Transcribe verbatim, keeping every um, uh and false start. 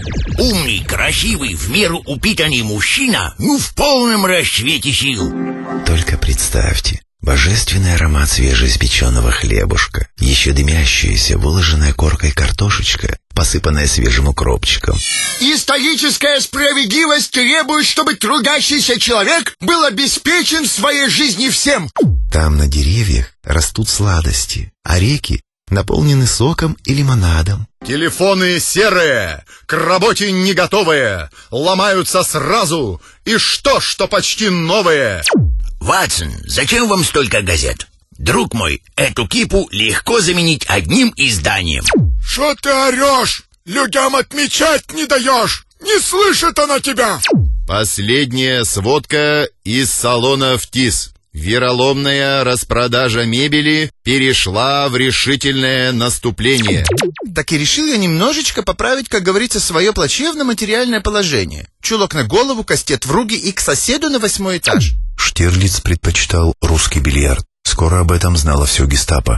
Умный, красивый, в меру упитанный мужчина, ну, в полном расцвете сил. Только представьте, божественный аромат свежеиспеченного хлебушка, еще дымящаяся, выложенная коркой картошечка, посыпанная свежим укропчиком. Историческая справедливость требует, чтобы трудящийся человек был обеспечен в своей жизни всем. Там на деревьях растут сладости, а реки наполнены соком и лимонадом. Телефоны серые, к работе не готовые, ломаются сразу. И что, что почти новые? Ватсон, зачем вам столько газет? Друг мой, эту кипу легко заменить одним изданием. Что ты орешь? Людям отмечать не даешь. Не слышит она тебя. Последняя сводка из салонов ТИС. Вероломная распродажа мебели перешла в решительное наступление. Так и решил я немножечко поправить, как говорится, свое плачевное материальное положение. Чулок на голову, кастет в руки и к соседу на восьмой этаж. Штирлиц предпочитал русский бильярд. Скоро об этом знало все гестапо.